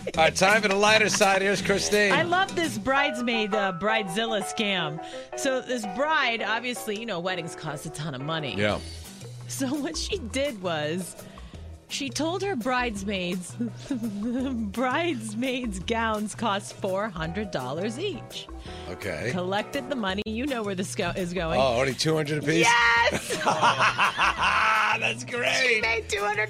All right, time for the lighter side. Here's Christine. I love this bridesmaid, Bridezilla scam. So this bride, obviously, weddings cost a ton of money. Yeah. So what she did was she told her bridesmaids gowns cost $400 each. Okay. Collected the money. You know where this is going. Oh, only $200 apiece? Yes! That's great. She made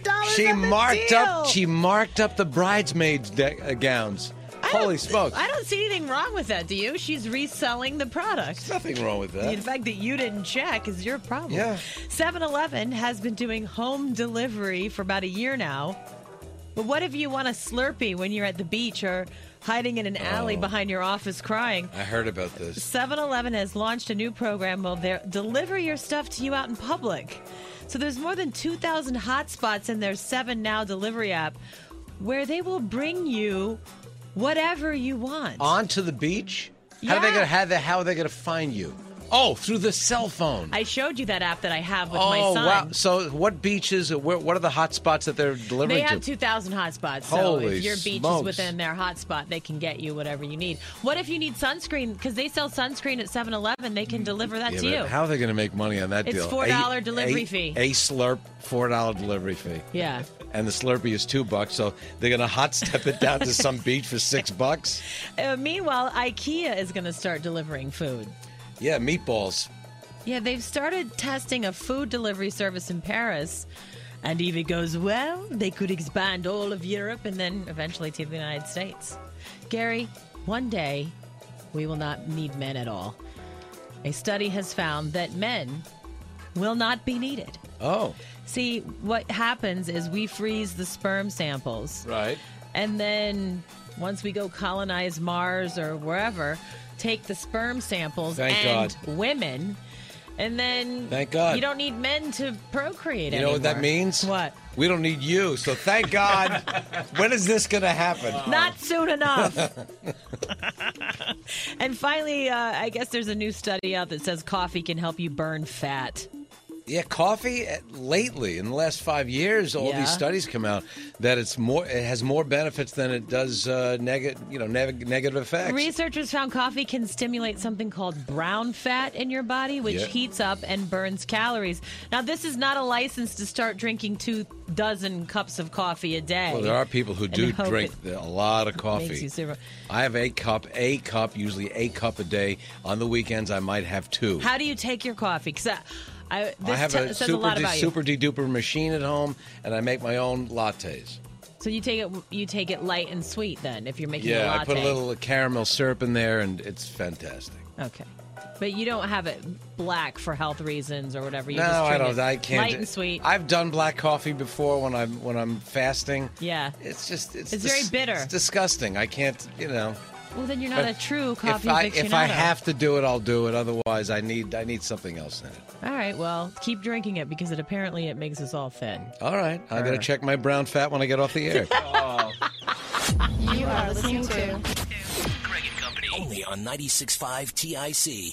$200 She marked up the bridesmaids' gowns. Holy smokes. I don't see anything wrong with that, do you? She's reselling the product. There's nothing wrong with that. The fact that you didn't check is your problem. Yeah. 7-Eleven has been doing home delivery for about a year now. But what if you want a Slurpee when you're at the beach or hiding in an alley behind your office crying? I heard about this. 7-Eleven has launched a new program where they'll deliver your stuff to you out in public. So there's more than 2,000 hotspots in their 7 Now delivery app where they will bring you whatever you want. Onto the beach? Yeah. How are they going to find you? Oh, through the cell phone. I showed you that app that I have with my son. Wow. So what beaches, what are the hot spots that they're delivering They have to? 2,000 hotspots. So Holy if your beach smokes. is within their hotspot, they can get you whatever you need. What if you need sunscreen? Because they sell sunscreen at 7-Eleven. They can deliver that to you. How are they going to make money on that It's deal? $4 delivery fee. A Slurp, $4 delivery fee. Yeah. And the Slurpee is $2, so they're going to hot step it down to some beach for $6. Meanwhile, IKEA is going to start delivering food. Yeah, meatballs. Yeah, they've started testing a food delivery service in Paris. And if it goes well, they could expand all of Europe and then eventually to the United States. Gary, one day, we will not need men at all. A study has found that men will not be needed. Oh. See, what happens is we freeze the sperm samples. Right. And then once we go colonize Mars or wherever, take the sperm samples Thank God. Women, and then Thank God. You don't need men to procreate You anymore. know what that means? What? We don't need you, so thank God. When is this going to happen? Not soon enough. And finally, I guess there's a new study out that says coffee can help you burn fat. Yeah, coffee lately in the last 5 years, all these studies come out that it has more benefits than it does negative effects. Researchers found coffee can stimulate something called brown fat in your body, which heats up and burns calories. Now, this is not a license to start drinking 24 cups of coffee a day. Well, there are people who do drink a lot of coffee. Makes you super. I have a cup, usually a cup a day. On the weekends, I might have 2. How do you take your coffee? Because I have a says a lot about you. super de-duper machine at home, and I make my own lattes. So you take it light and sweet then, if you're making a latte. Yeah, I put a little caramel syrup in there, and it's fantastic. Okay. But you don't have it black for health reasons or whatever. You No, just I drink don't. it I can't. light and sweet. I've done black coffee before when I'm fasting. Yeah. It's just it's very bitter. It's disgusting. I can't. Well, then you're not a true coffee aficionado. If I have to do it, I'll do it. Otherwise, I need something else in it. All right. Well, keep drinking it because it makes us all thin. All right. I'm going to check my brown fat when I get off the air. You are listening to Greg and Company. Only on 96.5 TIC.